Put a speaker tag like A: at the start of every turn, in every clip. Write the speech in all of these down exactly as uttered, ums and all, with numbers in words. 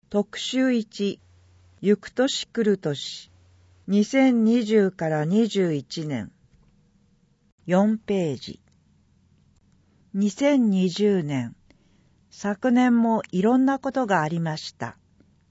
A: 特集いち、ゆく年来る年、にせんにじゅうからにじゅういちねん。よんページ。にせんにじゅうねん、昨年もいろんなことがありました。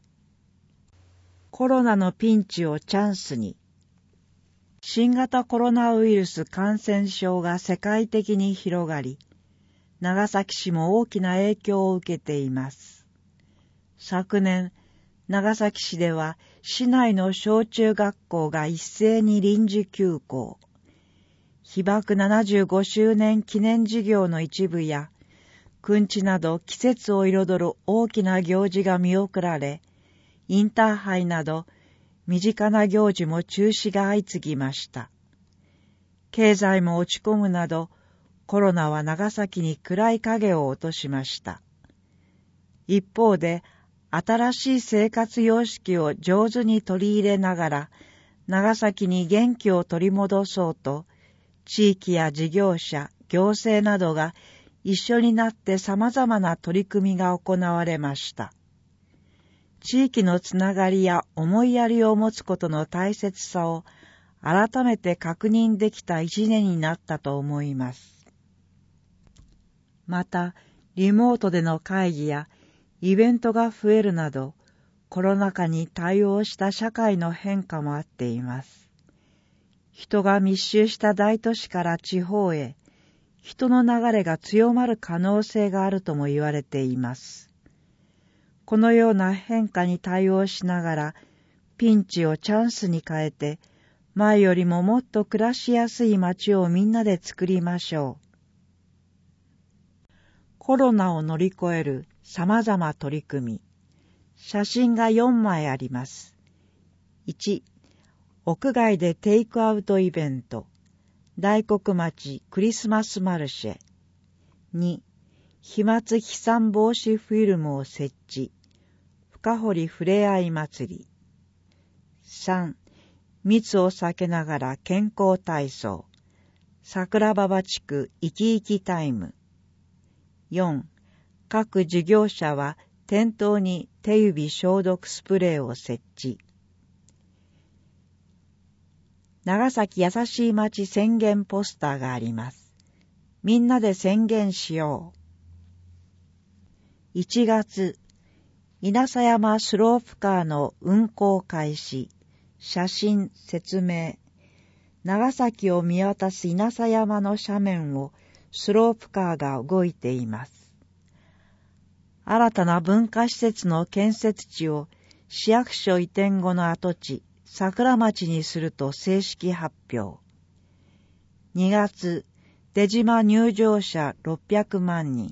A: コロナのピンチをチャンスに。新型コロナウイルス感染症が世界的に広がり、長崎市も大きな影響を受けています。昨年、長崎市では市内の小中学校が一斉に臨時休校。被爆ななじゅうごしゅうねん記念事業の一部や、くんちなど季節を彩る大きな行事が見送られ、インターハイなど身近な行事も中止が相次ぎました。経済も落ち込むなど、コロナは長崎に暗い影を落としました。一方で、新しい生活様式を上手に取り入れながら、長崎に元気を取り戻そうと、地域や事業者、行政などが一緒になって様々な取り組みが行われました。地域のつながりや思いやりを持つことの大切さを改めて確認できた一年になったと思います。また、リモートでの会議やイベントが増えるなど、コロナ禍に対応した社会の変化もあっています。人が密集した大都市から地方へ、人の流れが強まる可能性があるとも言われています。このような変化に対応しながら、ピンチをチャンスに変えて、前よりももっと暮らしやすい街をみんなで作りましょう。コロナを乗り越える様々取り組み。写真がよんまいあります。いち、屋外でテイクアウトイベント。大黒町クリスマスマルシェ。に、飛沫飛散防止フィルムを設置。深堀ふれあい祭り。さん、密を避けながら健康体操。桜馬場地区生き生きタイム。よん、各事業者は店頭に手指消毒スプレーを設置。長崎やさしい町宣言ポスターがあります。みんなで宣言しよう。いちがつ、稲佐山スロープカーの運行開始。写真説明。長崎を見渡す稲佐山の斜面をスロープカーが動いています。新たな文化施設の建設地を市役所移転後の跡地、桜町にすると正式発表。にがつ、出島入場者ろっぴゃくまんにん。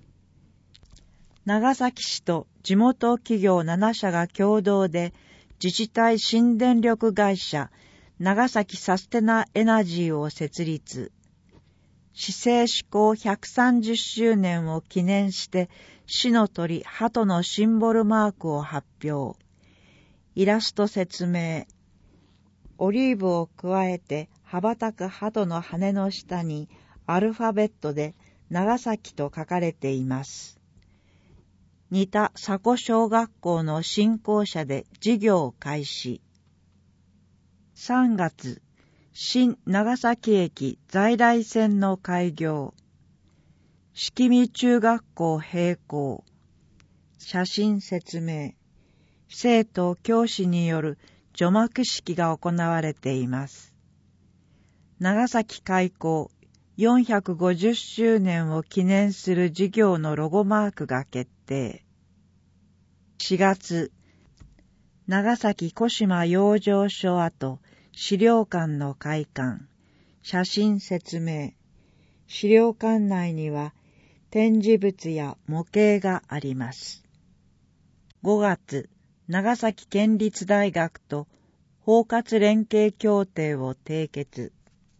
A: 長崎市と地元企業ななしゃが共同で自治体新電力会社長崎サステナエナジーを設立。市政施行ひゃくさんじゅっしゅうねんを記念して市の鳥鳩のシンボルマークを発表。イラスト説明。オリーブを加えて羽ばたく鳩の羽の下にアルファベットで長崎と書かれています。似た佐古小学校の新校舎で授業を開始。さんがつ、新長崎駅在来線の開業。敷見中学校閉校。写真説明。生徒教師による除幕式が行われています。長崎開校よんひゃくごじゅっしゅうねんを記念する事業のロゴマークが決定。しがつ、長崎小島養生所跡資料館の開館。写真説明。資料館内には展示物や模型があります。ごがつ、長崎県立大学と包括連携協定を締結。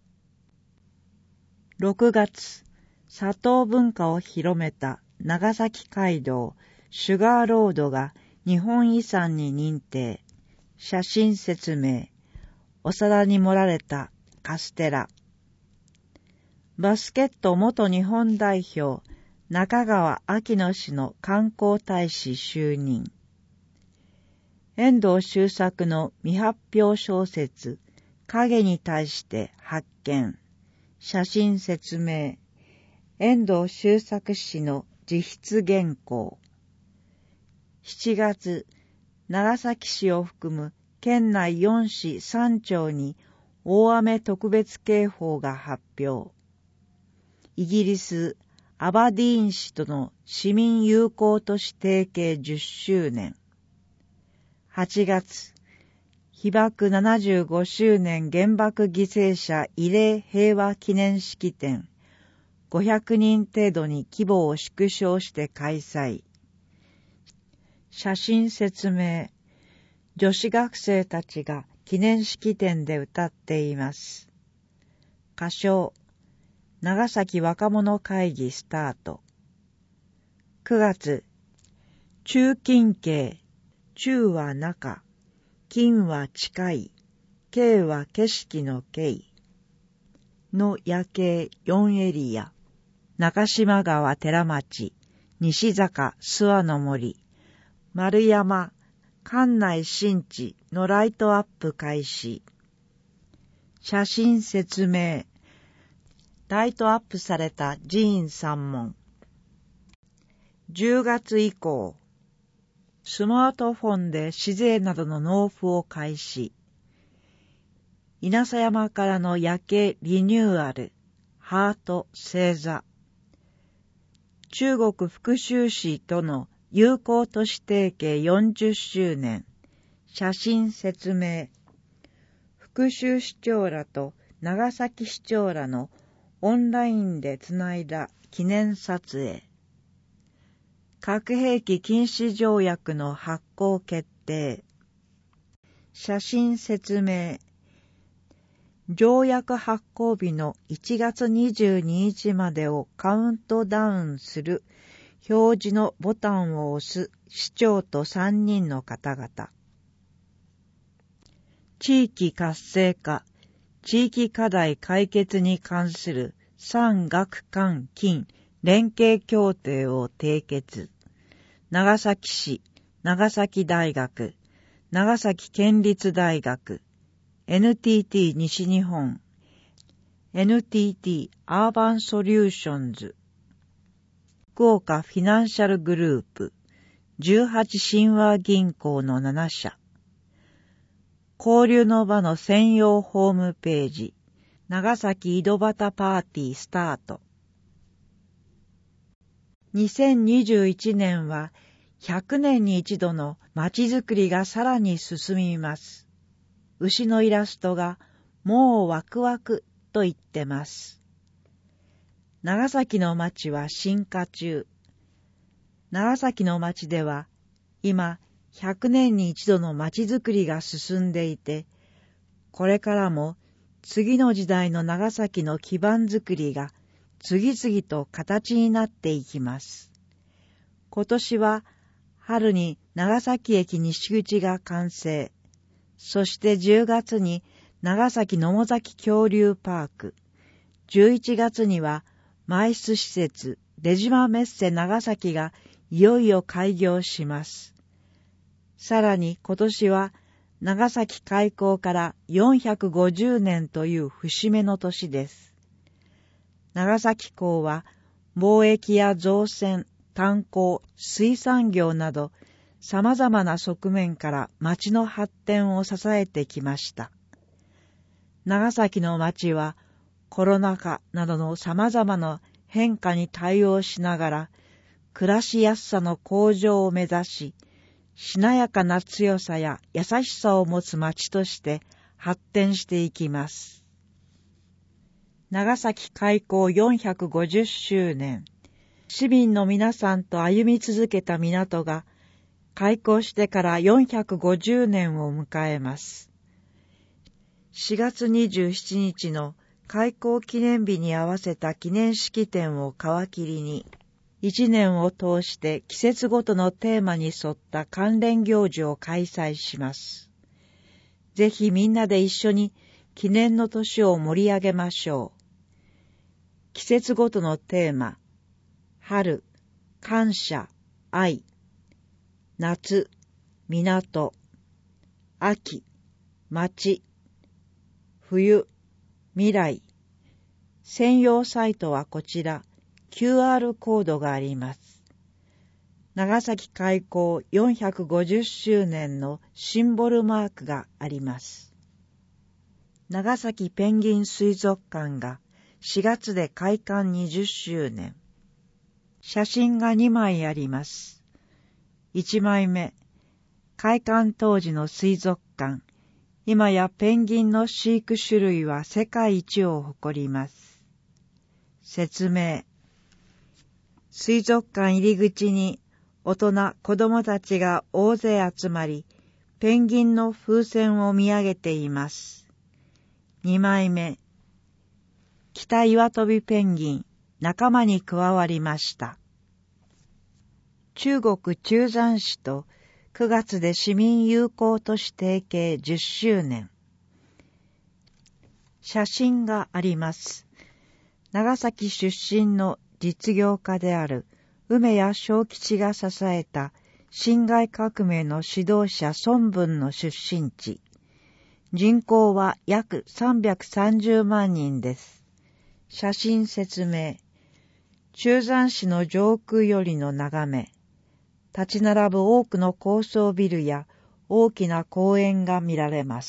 A: ろくがつ、砂糖文化を広めた長崎街道シュガーロードが日本遺産に認定。写真説明。お皿に盛られたカステラ。バスケット元日本代表中川明乃氏の観光大使就任。 遠藤周作の未発表小説、影に対して発見。写真説明。遠藤周作氏の自筆原稿。しちがつ、長崎市を含む県内よん市さん町に大雨特別警報が発表。イギリス、アバディーン市との市民友好都市提携じゅっしゅうねん。はちがつ、被爆ななじゅうごしゅうねん原爆犠牲者慰霊平和記念式典、ごひゃくにん程度に規模を縮小して開催。写真説明。女子学生たちが記念式典で歌っています。歌唱。長崎若者会議スタート。くがつ、中近景。中は中。近は近い。景は景色の景。の夜景よんエリア。中島川寺町。西坂諏訪の森。丸山。館内新地のライトアップ開始。写真説明。ライトアップされた寺院三門。じゅうがつ以降、スマートフォンで市税などの納付を開始。稲佐山からの夜景リニューアル、ハート星座。中国福州市との友好都市提携よんじゅっしゅうねん。写真説明。福州市長らと長崎市長らのオンラインでつないだ記念撮影。核兵器禁止条約の発効決定。写真説明。条約発効日のいちがつにじゅうににちまでをカウントダウンする表示のボタンを押す市長とさんにんの方々。地域活性化、地域課題解決に関する産学官金連携協定を締結。長崎市、長崎大学、長崎県立大学、エヌティーティー 西日本、エヌティーティー アーバンソリューションズ、福岡フィナンシャルグループ、じゅうはち神話銀行のななしゃ、交流の場の専用ホームページ、長崎井戸端パーティースタート。にせんにじゅういちねんはひゃくねんに一度の街づくりがさらに進みます。牛のイラストがもうワクワクと言ってます。長崎の街は進化中。長崎の街では今ひゃくねんに一度の街づくりが進んでいて、これからも次の時代の長崎の基盤づくりが次々と形になっていきます。今年は春に長崎駅西口が完成。そしてじゅうがつに長崎野母崎恐竜パーク。じゅういちがつには埋出施設出島メッセ長崎がいよいよ開業します。さらに今年は長崎開港からよんひゃくごじゅうねんという節目の年です。長崎港は貿易や造船、炭鉱、水産業など様々な側面から町の発展を支えてきました。長崎の町はコロナ禍などの様々な変化に対応しながら暮らしやすさの向上を目指し、しなやかな強さや優しさを持つ町として発展していきます。長崎開港よんひゃくごじゅっしゅうねん、市民の皆さんと歩み続けた港が開港してからよんひゃくごじゅうねんを迎えます。しがつにじゅうしちにちの開港記念日に合わせた記念式典を皮切りに、一年を通して季節ごとのテーマに沿った関連行事を開催します。ぜひみんなで一緒に記念の年を盛り上げましょう。季節ごとのテーマ、春、感謝、愛、夏、港、 秋、町、冬、未来。専用サイトはこちら、キューアール コードがあります。長崎開港よんひゃくごじゅっしゅうねんのシンボルマークがあります。長崎ペンギン水族館がしがつで開館にじゅっしゅうねん。写真がにまいあります。いちまいめ、開館当時の水族館。今やペンギンの飼育種類は世界一を誇ります。説明。水族館入り口に大人、子供たちが大勢集まり、ペンギンの風船を見上げています。にまいめ、北岩飛びペンギン、仲間に加わりました。中国中山市とくがつで市民友好都市提携じゅっしゅうねん。写真があります。長崎出身の実業家である梅谷正吉が支えた辛亥革命の指導者孫文の出身地。人口は約さんびゃくさんじゅうまんにんです。写真説明。中山市の上空よりの眺め。立ち並ぶ多くの高層ビルや大きな公園が見られます。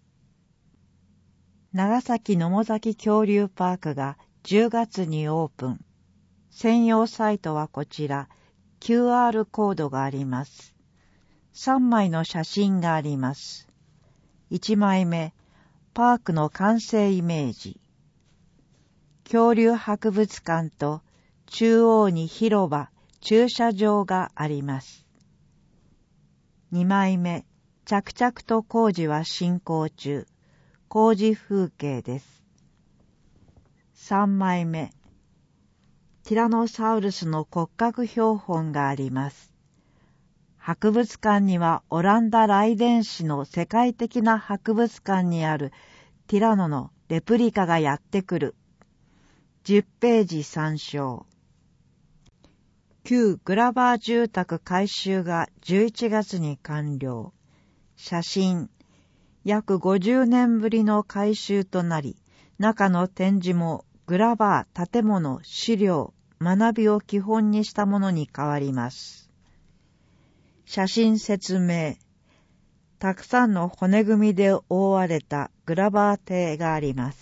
A: 長崎野母崎恐竜パークがじゅうがつにオープン。専用サイトはこちら、キューアール コードがあります。さんまいの写真があります。いちまいめ、パークの完成イメージ。恐竜博物館と中央に広場、駐車場があります。にまいめ、着々と工事は進行中。工事風景です。さんまいめ、ティラノサウルスの骨格標本があります。博物館にはオランダライデン市の世界的な博物館にあるティラノのレプリカがやってくる。じゅっページ参照。旧グラバー住宅改修がじゅういちがつに完了。写真。約ごじゅうねんぶりの改修となり、中の展示もグラバー、建物、資料、学びを基本にしたものに変わります。写真説明。たくさんの骨組みで覆われたグラバー邸があります。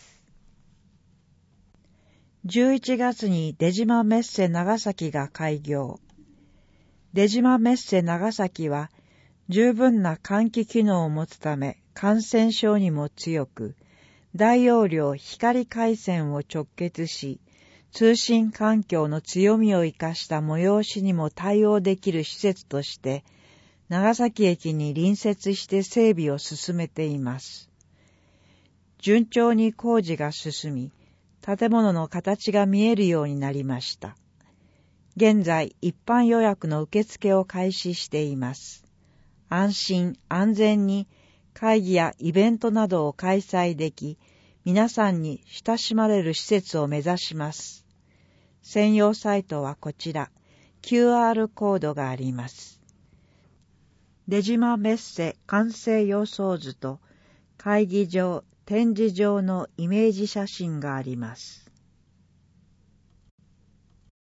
A: じゅういちがつに出島メッセ長崎が開業。出島メッセ長崎は十分な換気機能を持つため感染症にも強く、大容量光回線を直結し、通信環境の強みを生かした催しにも対応できる施設として、長崎駅に隣接して整備を進めています。順調に工事が進み、建物の形が見えるようになりました。現在、一般予約の受付を開始しています。安心安全に会議やイベントなどを開催でき、皆さんに親しまれる施設を目指します。専用サイトはこちら、キューアール コードがあります。出島メッセ完成予想図と会議場、展示場のイメージ写真があります。